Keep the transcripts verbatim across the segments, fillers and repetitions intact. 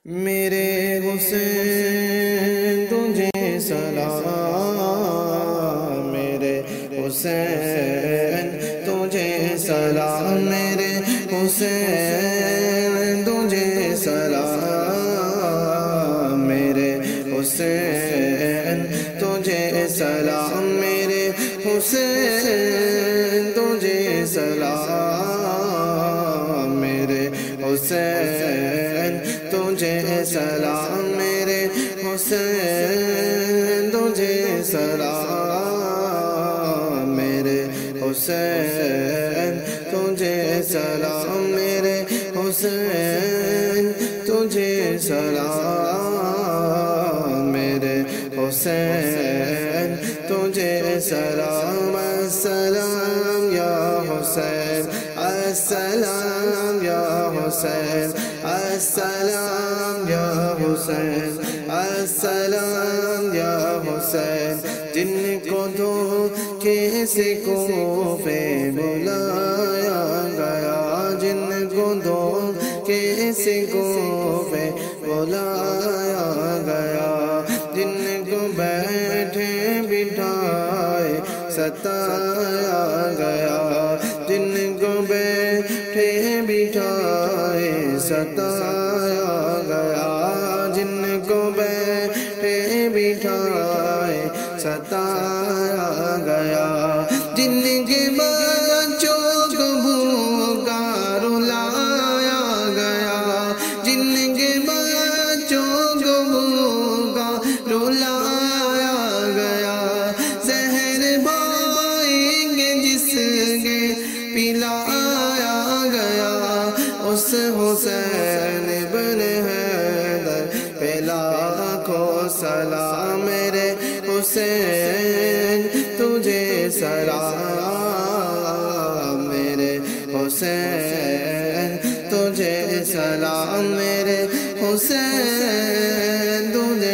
میرے حسین تجھے سلام، میرے حسین تجھے سلام، میرے حسین تجھے سلام، میرے حسین تجھے سلام، میرے حسین تجھے سلام، میرے حسین تجھے سلام، میرے حسین تجھے سلام، میرے حسین تجھے سلام، میرے حسین تجھے سلام، میرے حسین تجھے سلام۔ السلام یا حسین، السلام یا حسین، السلام یا حسین، السلام یا حسین۔ جن کو دھوکے سے کوفے بلایا گیا، جن کو دھوکے سے کوفے بلایا گیا، جن کو بیٹھے بٹھائے ستایا گیا، جن کو بیٹھے بٹھائے ستایا گیا، جن کو بیٹھے بٹھائے ستایا گیا، جن کے بچوں کو بھوکا رلایا گیا، جن کے بچوں کو بھوکا رلایا گیا، زہر بھائیں گے جس کے پلایا گیا، اس حسین بن حیدر پہ لاکھوں سلام، میرے حسین تجھے سلام، میرے حسین تجھے سلام، میرے حسین تجھے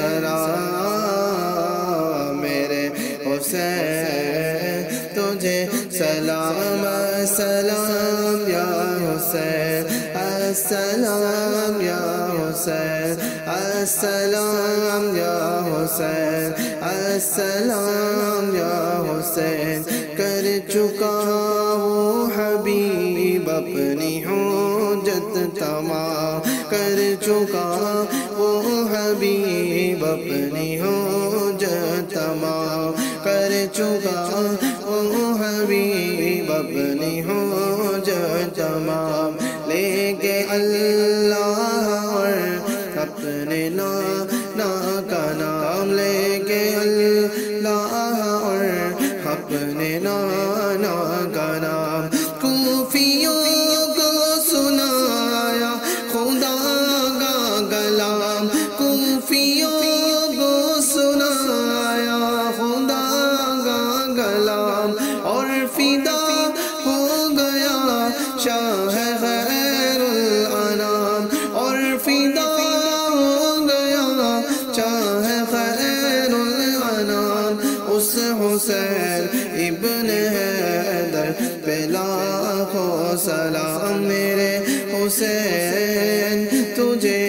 سلام، میرے حسین تجھے سلام۔ السلام یا حسین، السلام یا حسین، السلام یا حسین، السلام یا حسین۔ کر چکا وہ حبیب اپنی حجت تمام، کر چکا وہ حبیب اپنی حجت تمام، کر چکا وہ حبیب اپنی حجت تمام، لے کے اللہ اور اپنے نانا کا نام، لے کے اللہ اور اپنے نانا کا نام، کوفیوں کو سنایا خدا کا کلام، کوفیوں کو سنایا خدا کا کلام، اور فدا ہو گیا شاہ خیر الانام، اور فدا ہو گیا شاہ خیر الانام، اس حسین ابن حیدر پہ لاکھوں سلام، میرے حسین تجھے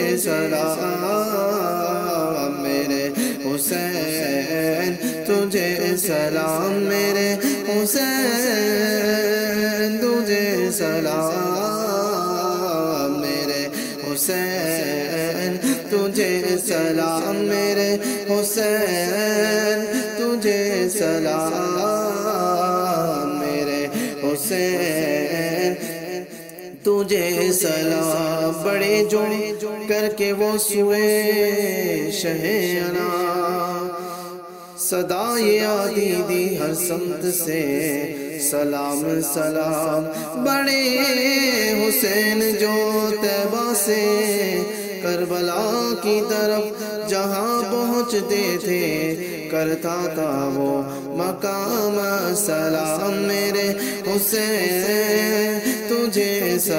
سلام، میرے حسین تجھے سلام، میرے حسین تجھے سلام، میرے حسین تجھے سلام، میرے حسین تجھے سلام، میرے حسین تجھے سلام۔ بڑے جو کر کے وہ سوئے شہینا، صدائے آدی دی ہر سمت سے سلام سلام، بڑے حسین جو طیبہ سے کربلا کی طرف جہاں پہنچتے تھے، کرتا تھا وہ مقام سلام، میرے حسین تجھے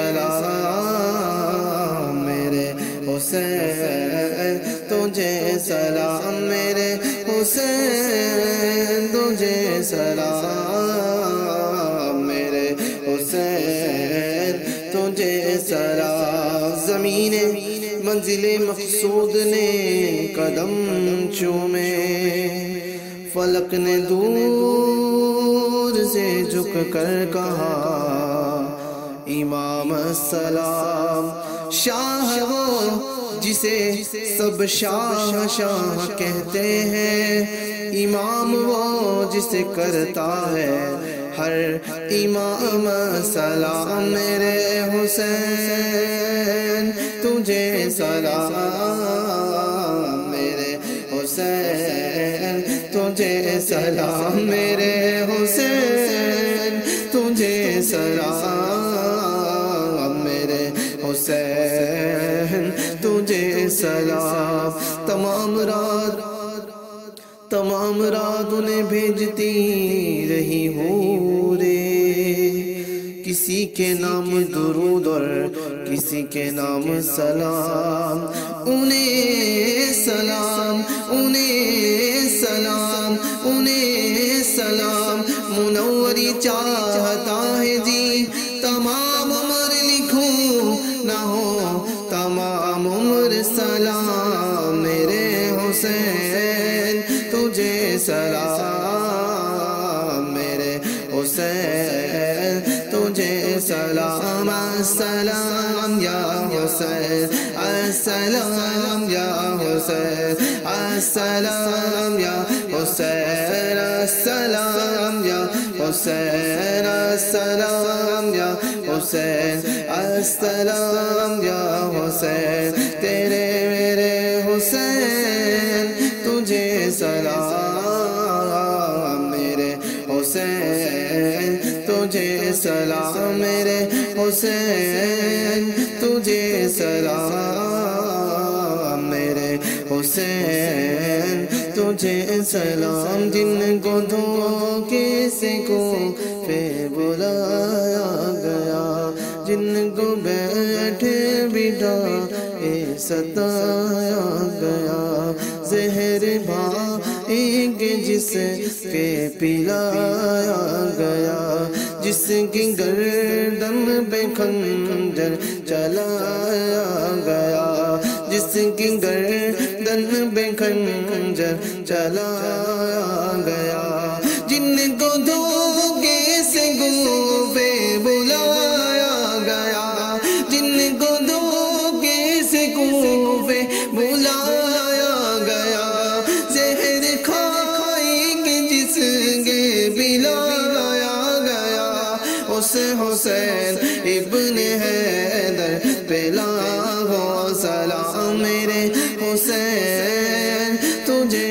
سلام، میرے حسین تجھے سلام، میرے حسین تجھے سلام، میرے حسین تجھے سلام۔ زمین منزل منزل مقصود نے قدم چومے، فلک نے دور سے جھک کر کہا امام السلام۔ شاہ وہ جسے سب شاہ شاہ کہتے ہیں، امام وہ جسے کرتا ہے ہر امام سلام۔ میرے حسین تجھے سلام، میرے حسین تجھے سلام، میرے حسین تجھے سلام، میرے حسین تجھے سلام۔ تمام رات تمام رات انہیں بھیجتی رہی ہوں رے، کسی کے نام درود اور کسی کے نام سلام، انہیں سلام انہیں سلام انہیں سلام۔ منوری چاہتا ہے جی تمام عمر لکھوں نہ ہو تمام عمر سلام، میرے حسین تجھے سلام، میرے حسین تجھے سلام۔ السلام یا حسین، السلام یا حسین، السلام یا حسین، السلام یا حسین، السلام یا حسین، السلام یا حسین۔ تیرے میرے حسین تجھے سلام، میرے حسین تجھے سلام، میرے حسین تجھے سلام، میرے حسین تجھے سلام۔ جن کو دھوکے سے کوفے بلایا گیا، جن کو بیٹھے بٹھائے ستایا گیا، زہر بھائیں گے جس کے پلایا گیا، جس کی گردن پہ خنجر چلایا گیا، جس کی گردن پہ خنجر چلایا گیا، جن کو دھوکے سے کوفے بلایا گیا، جن کو دھوکے سے کوفے بلایا گیا، زہر کھائیں گے جس کے پلایا گیا، اس حسین ابن حیدر پہ لاکھوں سلام، میرے حسین تجھے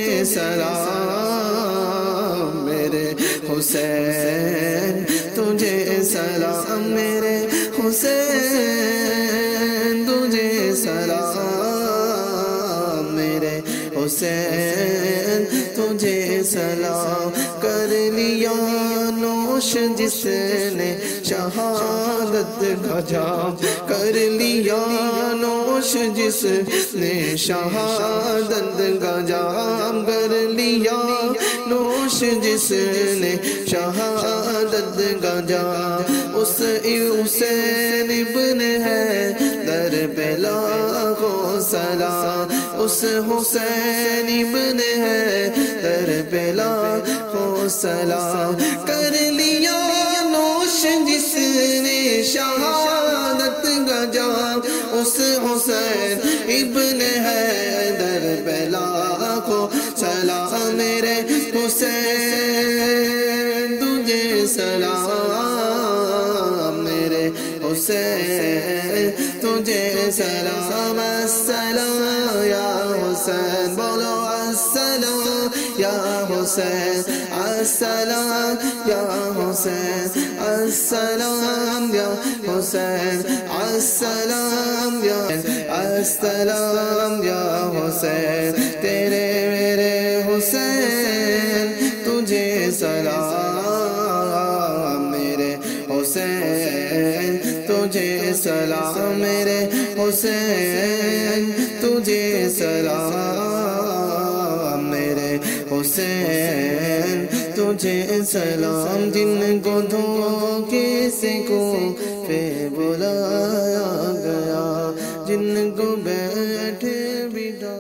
سلام، میرے حسین تجھے سلام، میرے حسین تجھے سلام، میرے حسین تجھے سلام۔ کر لیا نوش جس نے شہادت کا جام، کر لیا نوش جس نے شہادت کا جام، کر لیا نوش جس نے شہادت کا جام، اس حسین ابن حیدر پہ لاکھوں سلام، اس حسین ابن حیدر پہ لاکھوں سلام۔ کر لیا نوش جس نے شہادت کا جام، اس حسین ابن حیدر پہ لاکھوں سلام، میرے حسین تجھے سلام، میرے حسین تجھے سلام۔ السلام یا حسین، بولو السلام یا حسین، السلام یا حسین، السلام یا حسین، السلام یا السلام یا حسین۔ تیرے میرے حسین تجھے سلام، میرے حسین تجھے سلام، میرے حسین تجھے سلام، میرے حسین تجھے سلام۔ جن کو دھوکے سے کوفے بلایا گیا، جن کو بیٹھ بھی ڈال